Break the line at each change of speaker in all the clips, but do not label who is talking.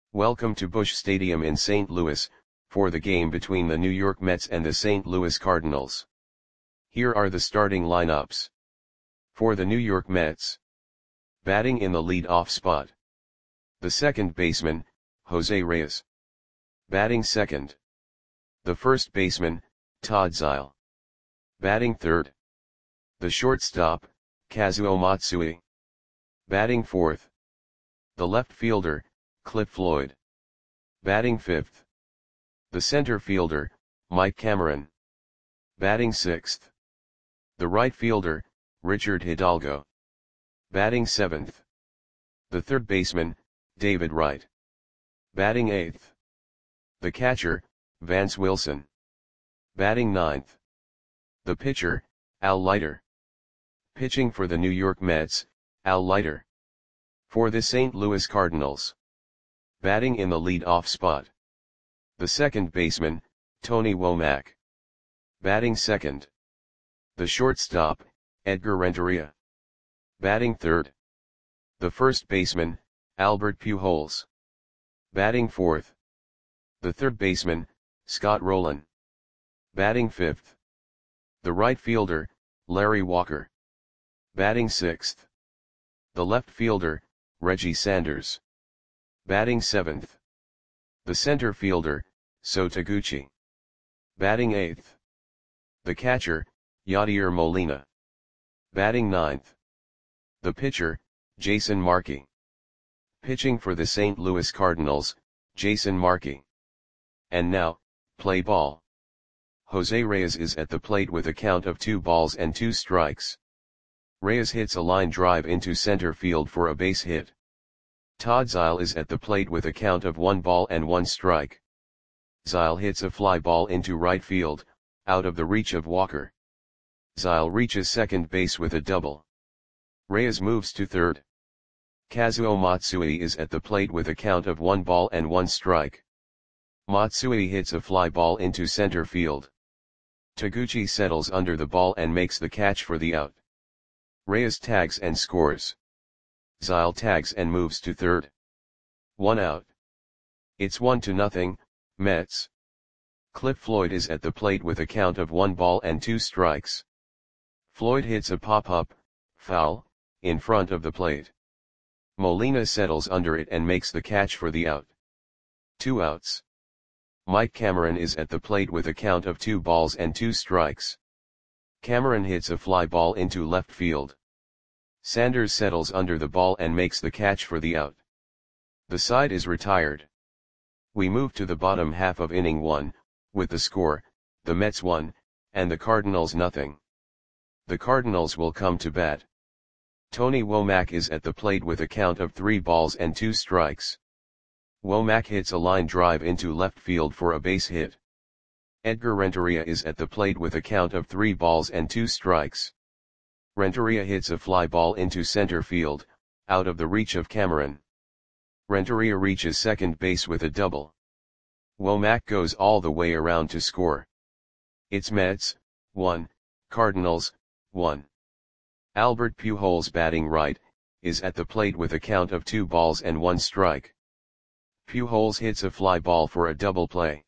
Welcome to Busch Stadium in St. Louis, for the game between the New York Mets and the St. Louis Cardinals. Here are the starting lineups. For the New York Mets. Batting in the lead-off spot. The second baseman, Jose Reyes. Batting second. The first baseman, Todd Zeile. Batting third. The shortstop, Kazuo Matsui. Batting fourth. The left fielder, Cliff Floyd. Batting fifth. The center fielder, Mike Cameron. Batting sixth. The right fielder, Richard Hidalgo. Batting seventh. The third baseman, David Wright. Batting eighth. The catcher, Vance Wilson. Batting ninth. The pitcher, Al Leiter. Pitching for the New York Mets, Al Leiter. For the St. Louis Cardinals. Batting in the lead-off spot. The second baseman, Tony Womack. Batting second. The shortstop, Edgar Renteria. Batting third. The first baseman, Albert Pujols. Batting fourth. The third baseman, Scott Rolen. Batting fifth. The right fielder, Larry Walker. Batting sixth. The left fielder, Reggie Sanders. Batting seventh. The center fielder, So Taguchi. Batting eighth. The catcher, Yadier Molina. Batting ninth. The pitcher, Jason Markey. Pitching for the St. Louis Cardinals, Jason Markey. And now, play ball. Jose Reyes is at the plate with a count of 2 balls and 2 strikes. Reyes hits a line drive into center field for a base hit. Todd Zeile is at the plate with a count of 1 ball and 1 strike. Zeile hits a fly ball into right field, out of the reach of Walker. Zeile reaches second base with a double. Reyes moves to third. Kazuo Matsui is at the plate with a count of 1 ball and 1 strike. Matsui hits a fly ball into center field. Taguchi settles under the ball and makes the catch for the out. Reyes tags and scores. Zeile tags and moves to third. 1 out. It's 1-0, Mets. Cliff Floyd is at the plate with a count of 1 ball and 2 strikes. Floyd hits a pop-up, foul, in front of the plate. Molina settles under it and makes the catch for the out. 2 outs. Mike Cameron is at the plate with a count of 2 balls and 2 strikes. Cameron hits a fly ball into left field. Sanders settles under the ball and makes the catch for the out. The side is retired. We move to the bottom half of inning 1, with the score, the Mets 1, and the Cardinals 0. The Cardinals will come to bat. Tony Womack is at the plate with a count of 3 balls and 2 strikes. Womack hits a line drive into left field for a base hit. Edgar Renteria is at the plate with a count of 3 balls and 2 strikes. Renteria hits a fly ball into center field, out of the reach of Cameron. Renteria reaches second base with a double. Womack goes all the way around to score. It's Mets, 1, Cardinals, 1. Albert Pujols, batting right, is at the plate with a count of 2 balls and 1 strike. Pujols hits a fly ball for a double play.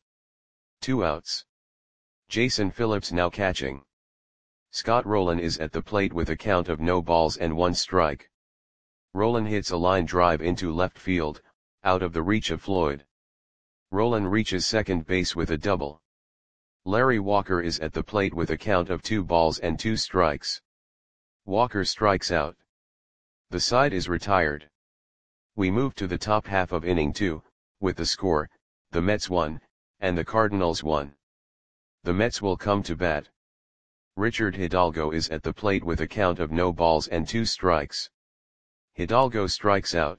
2 outs. Jason Phillips now catching. Scott Rolen is at the plate with a count of no balls and 1 strike. Rolen hits a line drive into left field, out of the reach of Floyd. Rolen reaches second base with a double. Larry Walker is at the plate with a count of 2 balls and 2 strikes. Walker strikes out. The side is retired. We move to the top half of inning 2, with the score, the Mets 1, and the Cardinals 1. The Mets will come to bat. Richard Hidalgo is at the plate with a count of no balls and 2 strikes. Hidalgo strikes out.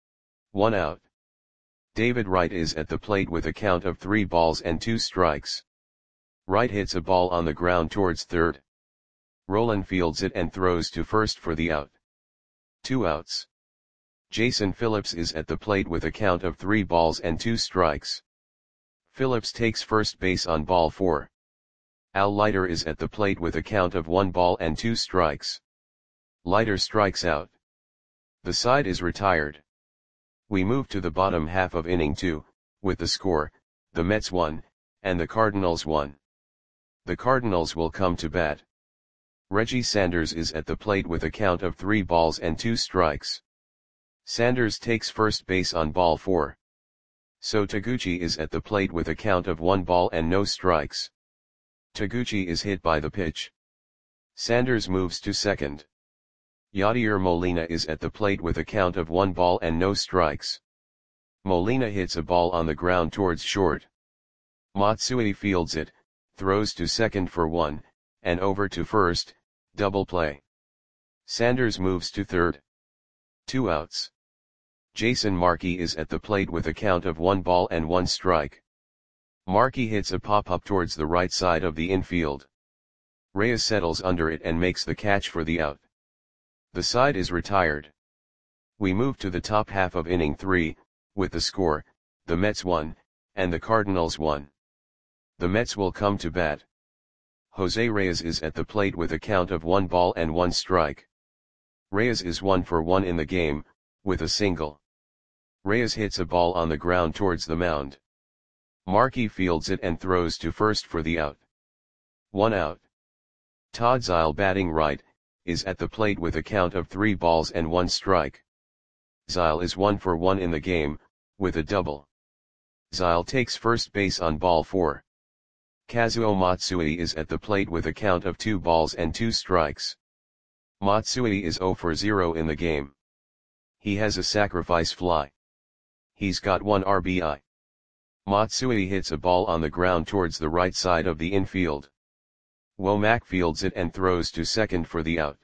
1 out. David Wright is at the plate with a count of 3 balls and 2 strikes. Wright hits a ball on the ground towards third. Rolen fields it and throws to first for the out. 2 outs. Jason Phillips is at the plate with a count of 3 balls and 2 strikes. Phillips takes first base on ball 4. Al Leiter is at the plate with a count of 1 ball and 2 strikes. Leiter strikes out. The side is retired. We move to the bottom half of inning 2, with the score, the Mets 1, and the Cardinals 1. The Cardinals will come to bat. Reggie Sanders is at the plate with a count of 3 balls and 2 strikes. Sanders takes first base on ball 4. So Taguchi is at the plate with a count of 1 ball and no strikes. Taguchi is hit by the pitch. Sanders moves to second. Yadier Molina is at the plate with a count of 1 ball and no strikes. Molina hits a ball on the ground towards short. Matsui fields it, throws to second for 1, and over to first, double play. Sanders moves to third. 2 outs. Jason Markey is at the plate with a count of 1 ball and 1 strike. Markey hits a pop-up towards the right side of the infield. Reyes settles under it and makes the catch for the out. The side is retired. We move to the top half of inning 3, with the score, the Mets 1, and the Cardinals 1. The Mets will come to bat. Jose Reyes is at the plate with a count of 1 ball and 1 strike. Reyes is 1 for 1 in the game, with a single. Reyes hits a ball on the ground towards the mound. Markey fields it and throws to first for the out. 1 out. Todd Zeile, batting right, is at the plate with a count of 3 balls and 1 strike. Zeile is 1 for 1 in the game, with a double. Zeile takes first base on ball 4. Kazuo Matsui is at the plate with a count of 2 balls and 2 strikes. Matsui is 0 for 0 in the game. He has a sacrifice fly. He's got 1 RBI. Matsui hits a ball on the ground towards the right side of the infield. Womack fields it and throws to second for the out.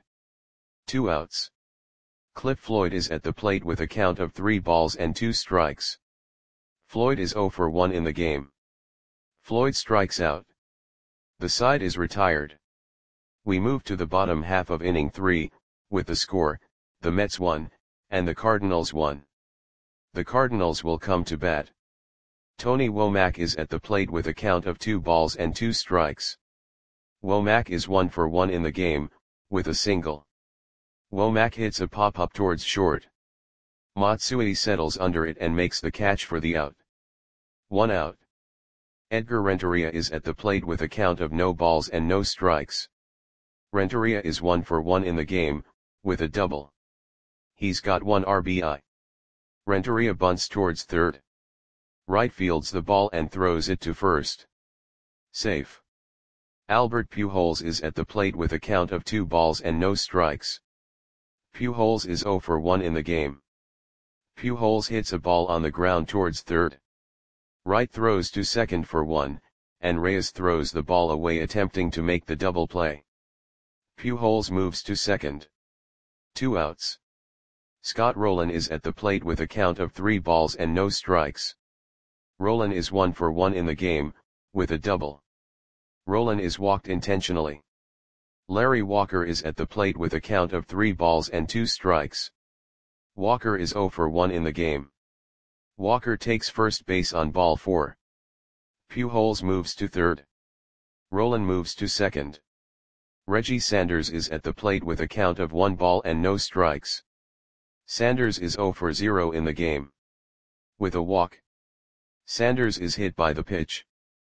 2 outs. Cliff Floyd is at the plate with a count of 3 balls and 2 strikes. Floyd is 0 for 1 in the game. Floyd strikes out. The side is retired. We move to the bottom half of inning 3, with the score, the Mets 1, and the Cardinals 1. The Cardinals will come to bat. Tony Womack is at the plate with a count of 2 balls and 2 strikes. Womack is 1 for 1 in the game, with a single. Womack hits a pop-up towards short. Matsui settles under it and makes the catch for the out. 1 out. Edgar Renteria is at the plate with a count of no balls and no strikes. Renteria is 1 for 1 in the game, with a double. He's got 1 RBI. Renteria bunts towards third. Right fields the ball and throws it to first. Safe. Albert Pujols is at the plate with a count of 2 balls and no strikes. Pujols is 0 for 1 in the game. Pujols hits a ball on the ground towards third. Right throws to second for 1, and Reyes throws the ball away attempting to make the double play. Pujols moves to second. 2 outs. Scott Rolen is at the plate with a count of 3 balls and no strikes. Rolen is 1 for 1 in the game, with a double. Rolen is walked intentionally. Larry Walker is at the plate with a count of 3 balls and 2 strikes. Walker is 0 for 1 in the game. Walker takes first base on ball 4. Pujols moves to third. Rolen moves to second. Reggie Sanders is at the plate with a count of 1 ball and no strikes. Sanders is 0 for 0 in the game. With a walk. Sanders is hit by the pitch.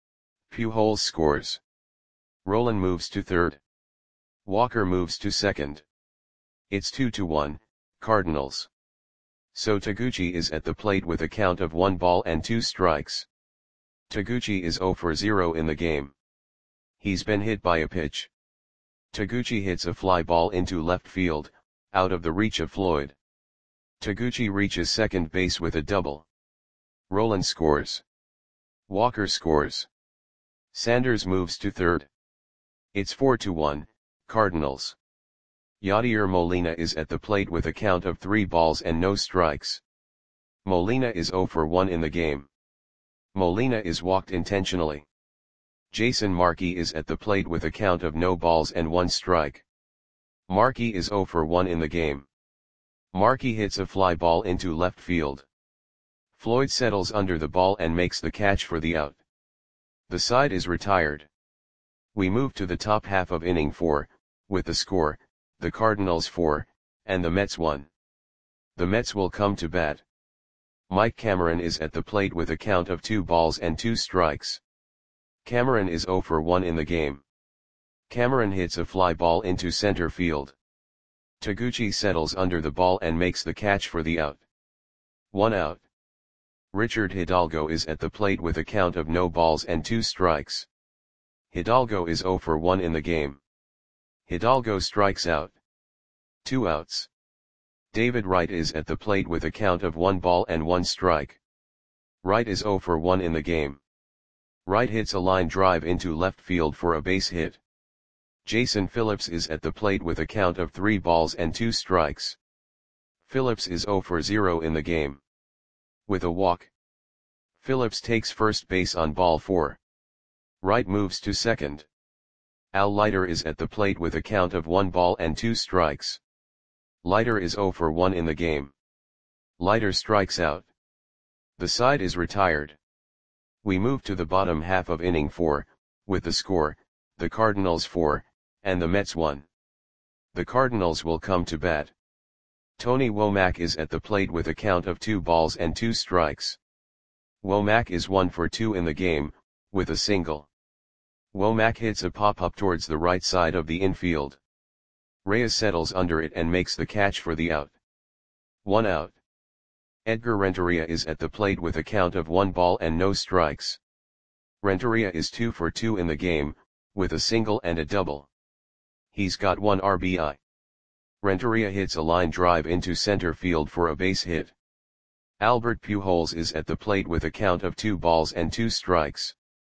Pujols scores. Rolen moves to third. Walker moves to second. It's 2-1, Cardinals. So Taguchi is at the plate with a count of 1 ball and 2 strikes. Taguchi is 0 for 0 in the game. He's been hit by a pitch. Taguchi hits a fly ball into left field, out of the reach of Floyd. Taguchi reaches second base with a double. Rolen scores. Walker scores. Sanders moves to third. It's 4-1, Cardinals. Yadier Molina is at the plate with a count of 3 balls and no strikes. Molina is 0 for 1 in the game. Molina is walked intentionally. Jason Markey is at the plate with a count of no balls and 1 strike. Markey is 0 for 1 in the game. Markey hits a fly ball into left field. Floyd settles under the ball and makes the catch for the out. The side is retired. We move to the top half of inning 4, with the score, the Cardinals 4, and the Mets 1. The Mets will come to bat. Mike Cameron is at the plate with a count of 2 balls and 2 strikes. Cameron is 0 for 1 in the game. Cameron hits a fly ball into center field. Taguchi settles under the ball and makes the catch for the out. 1 out. Richard Hidalgo is at the plate with a count of no balls and 2 strikes. Hidalgo is 0 for 1 in the game. Hidalgo strikes out. 2 outs. David Wright is at the plate with a count of 1 ball and 1 strike. Wright is 0 for 1 in the game. Wright hits a line drive into left field for a base hit. Jason Phillips is at the plate with a count of 3 balls and 2 strikes. Phillips is 0 for 0 in the game. With a walk, Phillips takes first base on ball 4. Wright moves to second. Al Leiter is at the plate with a count of 1 ball and 2 strikes. Leiter is 0 for 1 in the game. Leiter strikes out. The side is retired. We move to the bottom half of inning 4, with the score, the Cardinals 4, and the Mets 1. The Cardinals will come to bat. Tony Womack is at the plate with a count of 2 balls and 2 strikes. Womack is 1 for 2 in the game, with a single. Womack hits a pop-up towards the right side of the infield. Reyes settles under it and makes the catch for the out. 1 out. Edgar Renteria is at the plate with a count of 1 ball and no strikes. Renteria is 2 for 2 in the game, with a single and a double. He's got 1 RBI. Renteria hits a line drive into center field for a base hit. Albert Pujols is at the plate with a count of 2 balls and 2 strikes.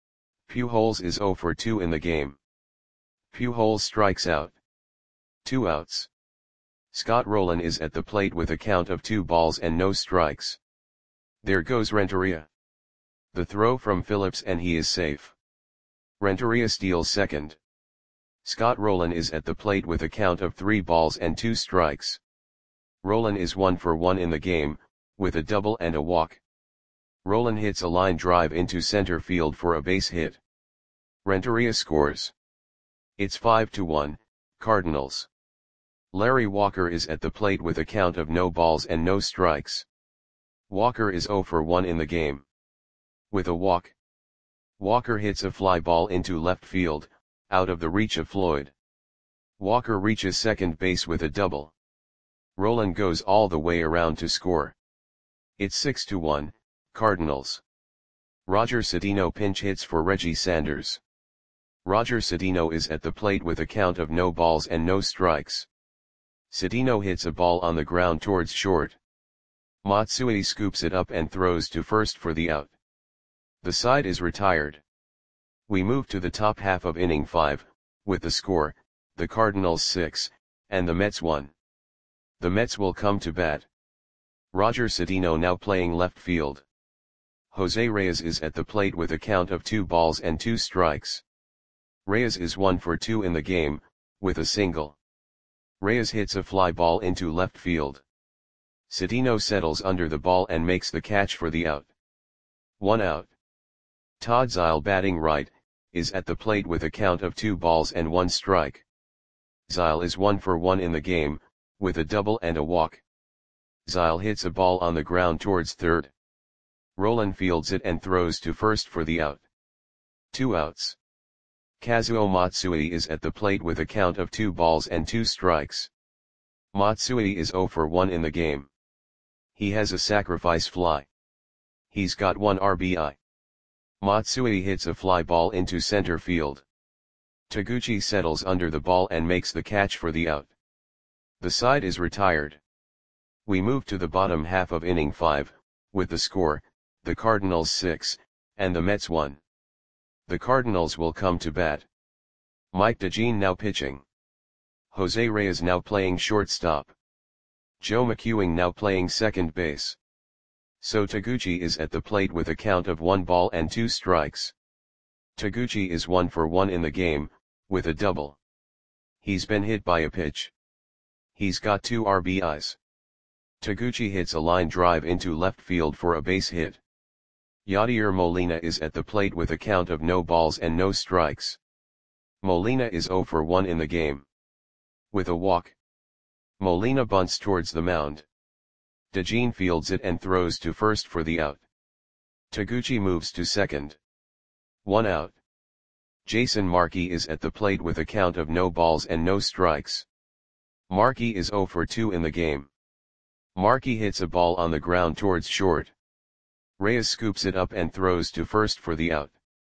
Pujols is 0 for 2 in the game. Pujols strikes out. 2 outs. Scott Rowland is at the plate with a count of 2 balls and no strikes. There goes Renteria. The throw from Phillips and he is safe. Renteria steals second. Scott Rowland is at the plate with a count of 3 balls and 2 strikes. Rowland is 1 for 1 in the game, with a double and a walk. Rowland hits a line drive into center field for a base hit. Renteria scores. It's 5-1, Cardinals. Larry Walker is at the plate with a count of no balls and no strikes. Walker is 0 for 1 in the game. With a walk, Walker hits a fly ball into left field, out of the reach of Floyd. Walker reaches second base with a double. Rowland goes all the way around to score. It's 6-1, Cardinals. Roger Cedeno pinch hits for Reggie Sanders. Roger Cedeno is at the plate with a count of no balls and no strikes. Cedeno hits a ball on the ground towards short. Matsui scoops it up and throws to first for the out. The side is retired. We move to the top half of inning 5, with the score, the Cardinals 6, and the Mets 1. The Mets will come to bat. Roger Cedeno now playing left field. Jose Reyes is at the plate with a count of 2 balls and 2 strikes. Reyes is 1 for 2 in the game, with a single. Reyes hits a fly ball into left field. Cedeno settles under the ball and makes the catch for the out. 1 out. Todd Zeile batting right, is at the plate with a count of 2 balls and 1 strike. Zeile is 1 for 1 in the game, with a double and a walk. Zeile hits a ball on the ground towards third. Rowland fields it and throws to first for the out. 2 outs. Kazuo Matsui is at the plate with a count of 2 balls and 2 strikes. Matsui is 0 for 1 in the game. He has a sacrifice fly. He's got 1 RBI. Matsui hits a fly ball into center field. Taguchi settles under the ball and makes the catch for the out. The side is retired. We move to the bottom half of inning 5, with the score, the Cardinals 6, and the Mets 1. The Cardinals will come to bat. Mike DeJean now pitching. Jose Reyes now playing shortstop. Joe McEwing now playing second base. So Taguchi is at the plate with a count of 1 ball and 2 strikes. Taguchi is 1 for 1 in the game, with a double. He's been hit by a pitch. He's got 2 RBIs. Taguchi hits a line drive into left field for a base hit. Yadier Molina is at the plate with a count of no balls and no strikes. Molina is 0 for 1 in the game. With a walk, Molina bunts towards the mound. DeJean fields it and throws to first for the out. Taguchi moves to second. 1 out. Jason Markey is at the plate with a count of no balls and no strikes. Markey is 0 for 2 in the game. Markey hits a ball on the ground towards short. Reyes scoops it up and throws to first for the out.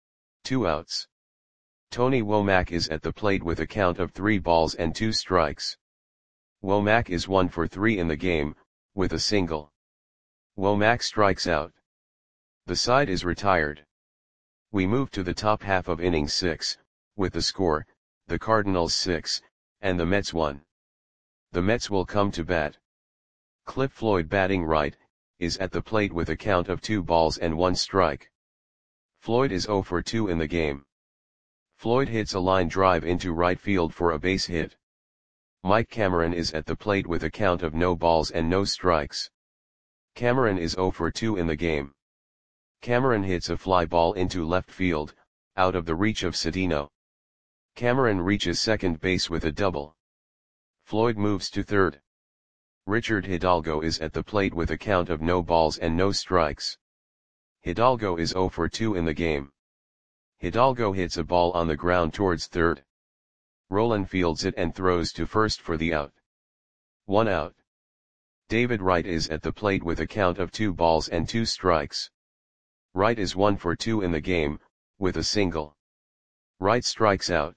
2 outs. Tony Womack is at the plate with a count of 3 balls and 2 strikes. Womack is 1 for 3 in the game, with a single. Womack strikes out. The side is retired. We move to the top half of inning 6, with the score, the Cardinals 6, and the Mets 1. The Mets will come to bat. Cliff Floyd, batting right, is at the plate with a count of 2 balls and 1 strike. Floyd is 0 for 2 in the game. Floyd hits a line drive into right field for a base hit. Mike Cameron is at the plate with a count of no balls and no strikes. Cameron is 0 for 2 in the game. Cameron hits a fly ball into left field, out of the reach of Cedeno. Cameron reaches second base with a double. Floyd moves to third. Richard Hidalgo is at the plate with a count of no balls and no strikes. Hidalgo is 0 for 2 in the game. Hidalgo hits a ball on the ground towards third. Rolen fields it and throws to first for the out. 1 out. David Wright is at the plate with a count of 2 balls and 2 strikes. Wright is 1 for 2 in the game, with a single. Wright strikes out.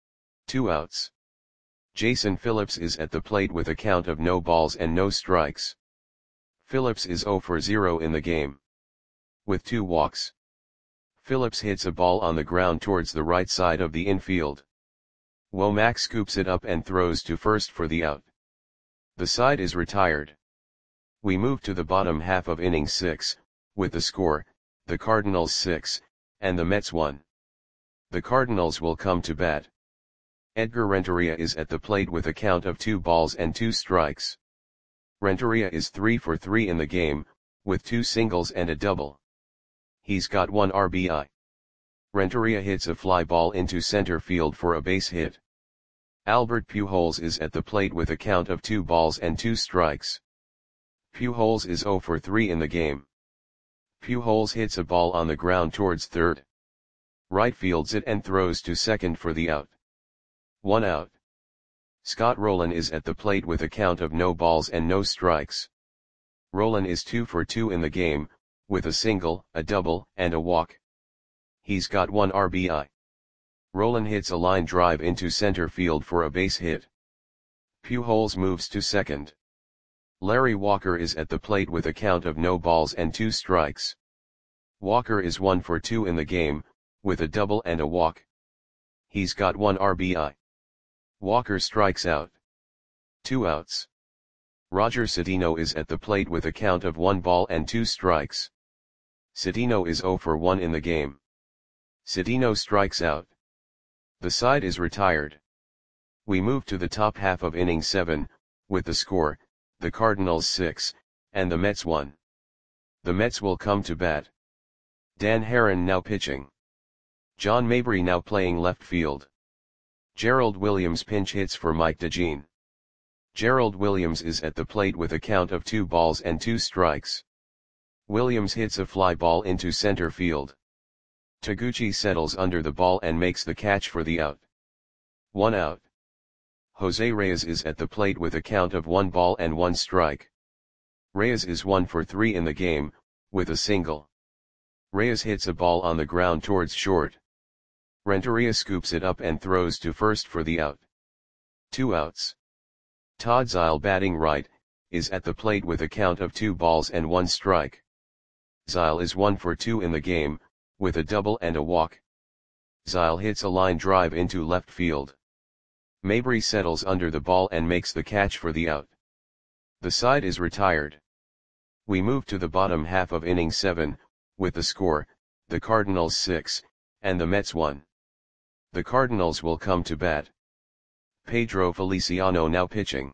2 outs. Jason Phillips is at the plate with a count of no balls and no strikes. Phillips is 0 for 0 in the game. With 2 walks. Phillips hits a ball on the ground towards the right side of the infield. Womack scoops it up and throws to first for the out. The side is retired. We move to the bottom half of inning 6, with the score, the Cardinals 6, and the Mets 1. The Cardinals will come to bat. Edgar Renteria is at the plate with a count of 2 balls and 2 strikes. Renteria is 3 for 3 in the game, with 2 singles and a double. He's got 1 RBI. Renteria hits a fly ball into center field for a base hit. Albert Pujols is at the plate with a count of 2 balls and 2 strikes. Pujols is 0 for 3 in the game. Pujols hits a ball on the ground towards third. Right fields it and throws to second for the out. 1 out. Scott Rolen is at the plate with a count of no balls and no strikes. Rolen is 2 for 2 in the game, with a single, a double, and a walk. He's got 1 RBI. Rolen hits a line drive into center field for a base hit. Pujols moves to second. Larry Walker is at the plate with a count of no balls and 2 strikes. Walker is 1 for 2 in the game, with a double and a walk. He's got 1 RBI. Walker strikes out. 2 outs. Roger Cedeno is at the plate with a count of 1 ball and 2 strikes. Cedeno is 0 for 1 in the game. Cedeno strikes out. The side is retired. We move to the top half of inning 7, with the score, the Cardinals 6, and the Mets 1. The Mets will come to bat. Dan Herron now pitching. John Mabry now playing left field. Gerald Williams pinch hits for Mike DeJean. Gerald Williams is at the plate with a count of 2 balls and 2 strikes. Williams hits a fly ball into center field. Taguchi settles under the ball and makes the catch for the out. 1 out. Jose Reyes is at the plate with a count of 1 ball and 1 strike. Reyes is 1 for 3 in the game, with a single. Reyes hits a ball on the ground towards short. Renteria scoops it up and throws to first for the out. 2 outs. Todd Zeile, batting right, is at the plate with a count of 2 balls and 1 strike. Zeile is 1 for 2 in the game, with a double and a walk. Zeile hits a line drive into left field. Mabry settles under the ball and makes the catch for the out. The side is retired. We move to the bottom half of inning 7, with the score, the Cardinals 6, and the Mets 1. The Cardinals will come to bat. Pedro Feliciano now pitching.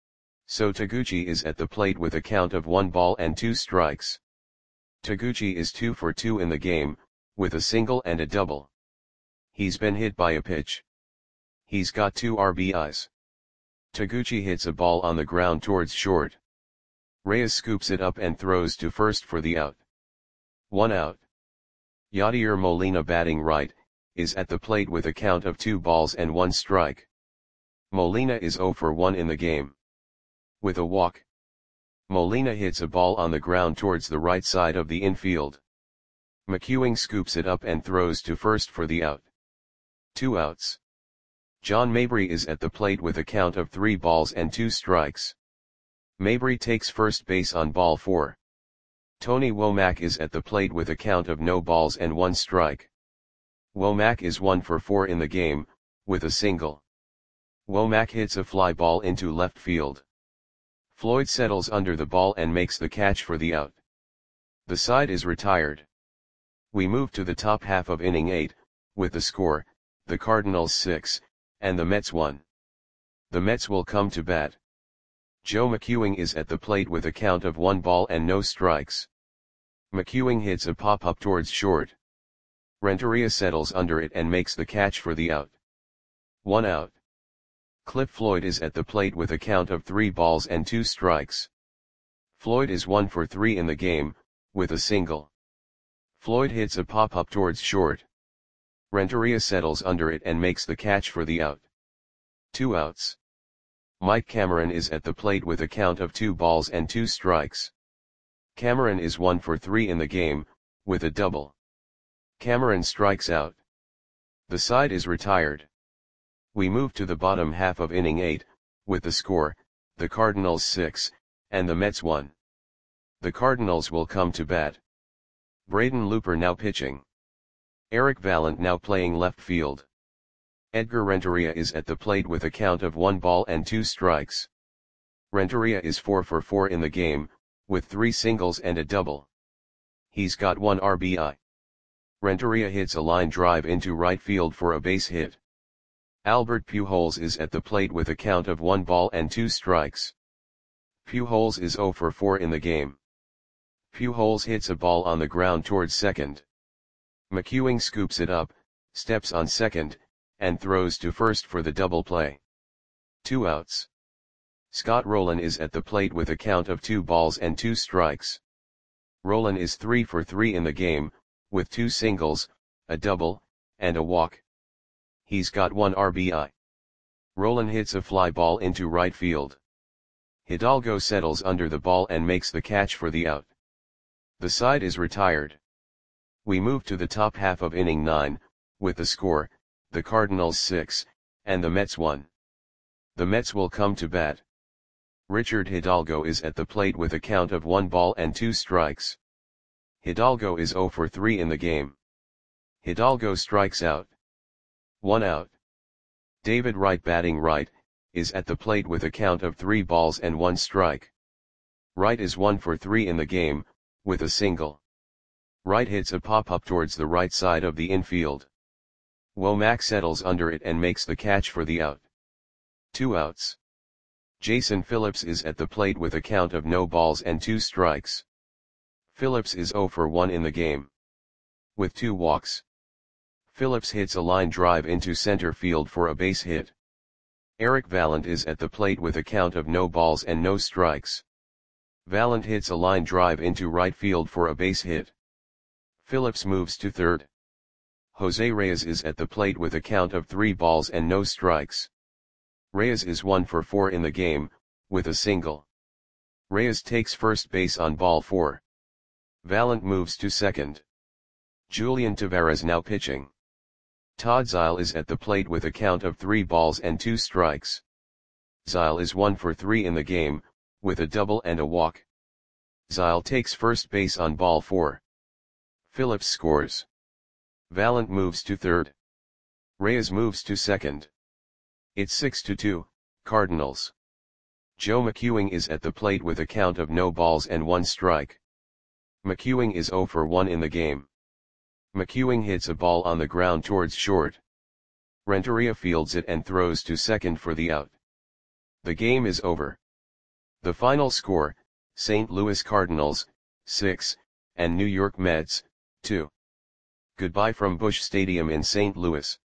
So Taguchi is at the plate with a count of 1 ball and 2 strikes. Taguchi is 2 for 2 in the game, with a single and a double. He's been hit by a pitch. He's got 2 RBIs. Taguchi hits a ball on the ground towards short. Reyes scoops it up and throws to first for the out. 1 out. Yadier Molina batting right, is at the plate with a count of 2 balls and 1 strike. Molina is 0 for 1 in the game. With a walk, Molina hits a ball on the ground towards the right side of the infield. McEwing scoops it up and throws to first for the out. 2 outs. John Mabry is at the plate with a count of 3 balls and 2 strikes. Mabry takes first base on ball 4. Tony Womack is at the plate with a count of no balls and 1 strike. Womack is 1 for 4 in the game, with a single. Womack hits a fly ball into left field. Floyd settles under the ball and makes the catch for the out. The side is retired. We move to the top half of inning 8, with the score, the Cardinals 6, and the Mets 1. The Mets will come to bat. Joe McEwing is at the plate with a count of 1 ball and no strikes. McEwing hits a pop-up towards short. Renteria settles under it and makes the catch for the out. 1 out. Cliff Floyd is at the plate with a count of 3 balls and 2 strikes. Floyd is 1 for 3 in the game, with a single. Floyd hits a pop-up towards short. Renteria settles under it and makes the catch for the out. 2 outs. Mike Cameron is at the plate with a count of 2 balls and 2 strikes. Cameron is 1 for 3 in the game, with a double. Cameron strikes out. The side is retired. We move to the bottom half of inning 8, with the score, the Cardinals 6, and the Mets 1. The Cardinals will come to bat. Braden Looper now pitching. Eric Vallant now playing left field. Edgar Renteria is at the plate with a count of 1 ball and 2 strikes. Renteria is 4 for 4 in the game, with 3 singles and a double. He's got 1 RBI. Renteria hits a line drive into right field for a base hit. Albert Pujols is at the plate with a count of 1 ball and 2 strikes. Pujols is 0 for 4 in the game. Pujols hits a ball on the ground towards second. McEwing scoops it up, steps on second, and throws to first for the double play. 2 outs. Scott Rowland is at the plate with a count of 2 balls and 2 strikes. Rowland is 3 for 3 in the game, with 2 singles, a double, and a walk. He's got 1 RBI. Rowland hits a fly ball into right field. Hidalgo settles under the ball and makes the catch for the out. The side is retired. We move to the top half of inning 9, with the score, the Cardinals 6, and the Mets 1. The Mets will come to bat. Richard Hidalgo is at the plate with a count of 1 ball and 2 strikes. Hidalgo is 0 for 3 in the game. Hidalgo strikes out. 1 out. David Wright batting right, is at the plate with a count of 3 balls and 1 strike. Wright is 1 for 3 in the game, with a single. Wright hits a pop-up towards the right side of the infield. Womack settles under it and makes the catch for the out. 2 outs. Jason Phillips is at the plate with a count of no balls and 2 strikes. Phillips is 0 for 1 in the game. With 2 walks. Phillips hits a line drive into center field for a base hit. Eric Vallant is at the plate with a count of no balls and no strikes. Vallant hits a line drive into right field for a base hit. Phillips moves to third. Jose Reyes is at the plate with a count of 3 balls and no strikes. Reyes is 1 for 4 in the game, with a single. Reyes takes first base on ball 4. Vallant moves to second. Julian Taveras now pitching. Todd Zeile is at the plate with a count of 3 balls and 2 strikes. Zeile is 1 for 3 in the game, with a double and a walk. Zeile takes first base on ball 4. Phillips scores. Vallant moves to third. Reyes moves to second. It's 6-2, Cardinals. Joe McEwing is at the plate with a count of no balls and 1 strike. McEwing is 0 for 1 in the game. McEwing hits a ball on the ground towards short. Renteria fields it and throws to second for the out. The game is over. The final score, St. Louis Cardinals, 6, and New York Mets, 2. Goodbye from Busch Stadium in St. Louis.